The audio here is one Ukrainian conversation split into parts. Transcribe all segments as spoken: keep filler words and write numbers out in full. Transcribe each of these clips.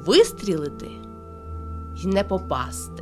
вистрілити й не попасти.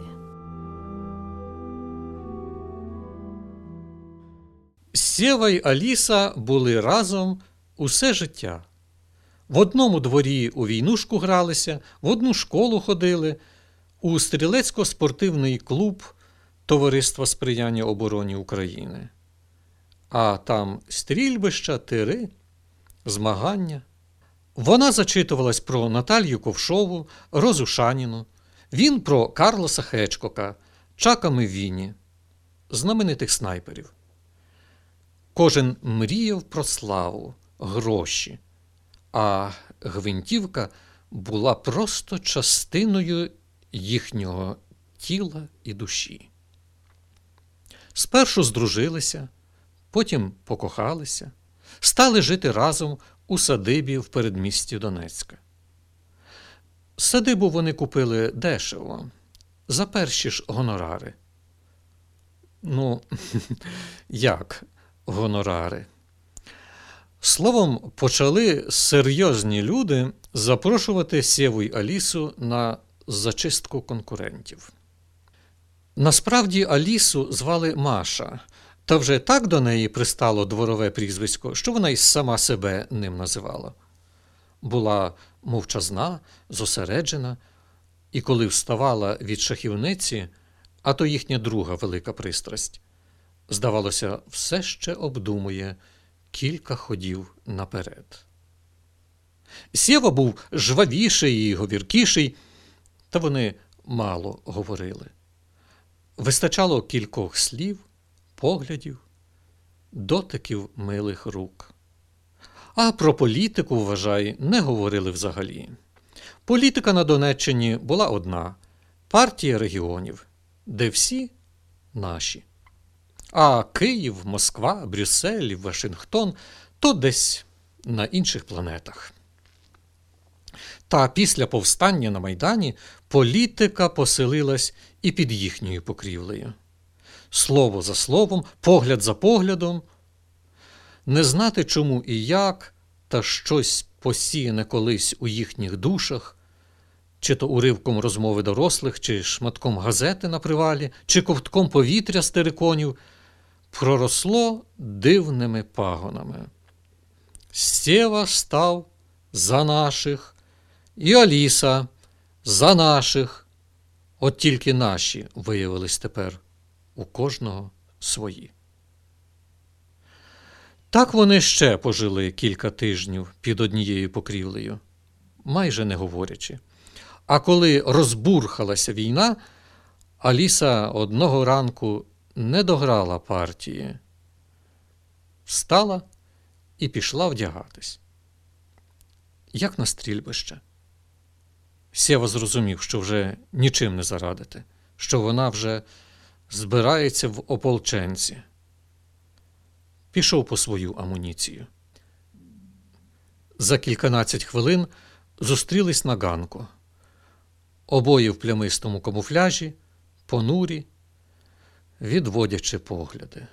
Сєва й Аліса були разом усе життя. В одному дворі у війнушку гралися, в одну школу ходили, у стрілецько-спортивний клуб Товариства сприяння обороні України. А там стрільбища, тири, змагання. Вона зачитувалась про Наталію Ковшову, Розу Шаніну, він про Карлоса Хечкока, Чака Мевіні, знаменитих снайперів. Кожен мріяв про славу, гроші, а гвинтівка була просто частиною їхнього тіла і душі. Спершу здружилися, потім покохалися, стали жити разом у садибі в передмісті Донецька. Садибу вони купили дешево, за перші ж гонорари. Ну, як гонорари? Словом, почали серйозні люди запрошувати Сєву й Алісу на зачистку конкурентів. Насправді Алісу звали Маша, та вже так до неї пристало дворове прізвисько, що вона й сама себе ним називала. Була мовчазна, зосереджена, і коли вставала від шахівниці, а то їхня друга велика пристрасть, здавалося, все ще обдумує кілька ходів наперед. Сєва був жвавіший і говіркіший, та вони мало говорили. Вистачало кількох слів, поглядів, дотиків милих рук. А про політику, вважай, не говорили взагалі. Політика на Донеччині була одна – партія регіонів, де всі наші. А Київ, Москва, Брюссель, Вашингтон – то десь на інших планетах. Та після повстання на Майдані політика поселилась і під їхньою покрівлею. Слово за словом, погляд за поглядом. Не знати чому і як, та щось посіяне колись у їхніх душах, чи то уривком розмови дорослих, чи шматком газети на привалі, чи ковтком повітря з териконів, проросло дивними пагонами. Сєва став за наших, і Аліса за наших. От тільки наші виявились тепер у кожного свої. Так вони ще пожили кілька тижнів під однією покрівлею, майже не говорячи. А коли розбурхалася війна, Аліса одного ранку не дограла партії. Встала і пішла вдягатись. Як на стрільбище. Сєва зрозумів, що вже нічим не зарадити, що вона вже збирається в ополченці. Пішов по свою амуніцію. За кільканадцять хвилин зустрілись на ганку. Обоє в плямистому камуфляжі, понурі, відводячи погляди.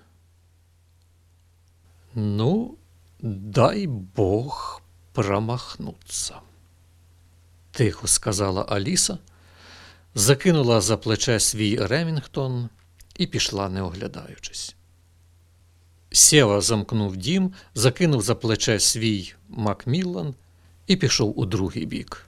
Ну, дай Бог промахнуться, тихо сказала Аліса, закинула за плече свій Ремінгтон і пішла, не оглядаючись. Сєва замкнув дім, закинув за плече свій Макміллан і пішов у другий бік.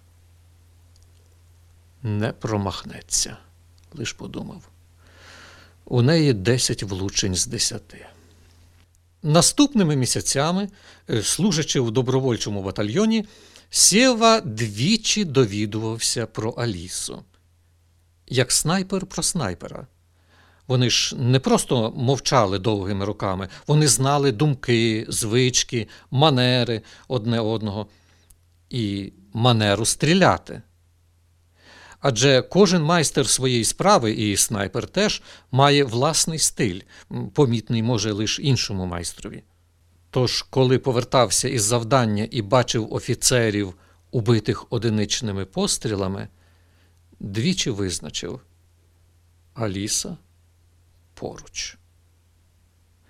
Не промахнеться, лиш подумав. У неї десять влучень з десяти. Наступними місяцями, служачи в добровольчому батальйоні, Сєва двічі довідувався про Алісу. Як снайпер про снайпера. Вони ж не просто мовчали довгими роками, вони знали думки, звички, манери одне одного і манеру стріляти. Адже кожен майстер своєї справи, і снайпер теж, має власний стиль, помітний, може, лише іншому майстрові. Тож, коли повертався із завдання і бачив офіцерів, убитих одиничними пострілами, двічі визначив – Аліса поруч.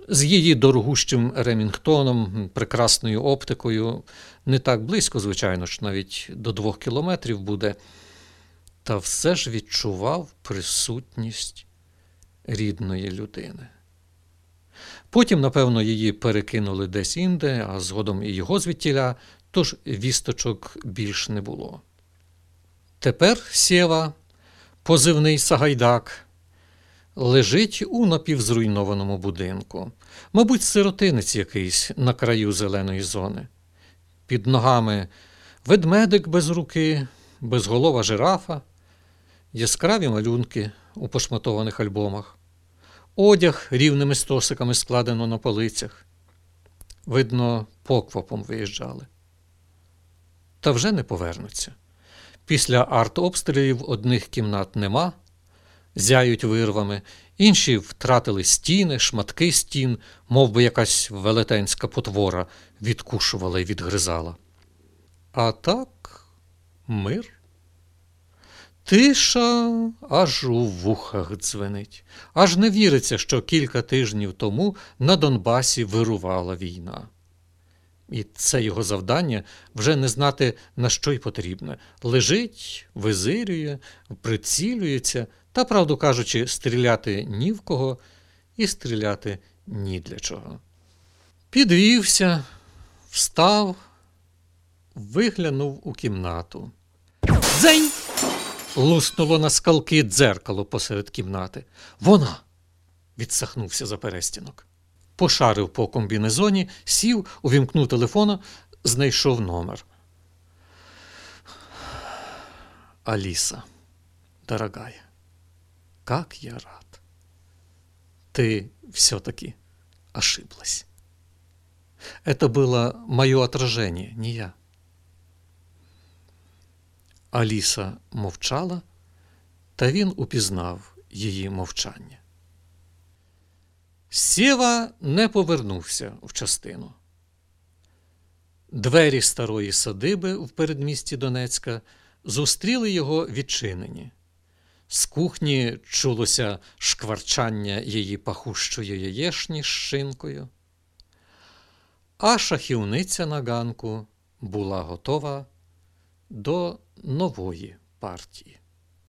з її дорогущим Ремінгтоном, прекрасною оптикою, не так близько, звичайно ж, навіть до двох кілометрів буде, та все ж відчував присутність рідної людини. Потім, напевно, її перекинули десь інде, а згодом і його звідтіля, тож вісточок більш не було. Тепер Сєва, позивний Сагайдак, лежить у напівзруйнованому будинку. Мабуть, сиротинець якийсь на краю зеленої зони. Під ногами ведмедик без руки, безголова жирафа, яскраві малюнки у пошматованих альбомах. Одяг рівними стосиками складено на полицях. Видно, поквапом виїжджали. Та вже не повернуться. Після артобстрілів одних кімнат нема, зяють вирвами, інші втратили стіни, шматки стін, мов би якась велетенська потвора відкушувала і відгризала. А так мир. Тиша аж у вухах дзвенить. Аж не віриться, що кілька тижнів тому на Донбасі вирувала війна. І це його завдання вже не знати, на що й потрібне. Лежить, визирює, прицілюється, та, правду кажучи, стріляти ні в кого і стріляти ні для чого. Підвівся, встав, виглянув у кімнату. Дзень! Луснуло на скалки дзеркало посеред кімнати. Вона! Відсахнувся за перестінок. Пошарив по комбінезоні, сів, увімкнув телефона, знайшов номер. Алиса, дорогая, как я рад. Ты все-таки ошиблась. Это было мое отражение, не я. Аліса мовчала, та він упізнав її мовчання. Сєва не повернувся в частину. Двері старої садиби в передмісті Донецька зустріли його відчинені. З кухні чулося шкварчання її пахущої яєшні з шинкою, а шахівниця на ганку була готова до нової партії.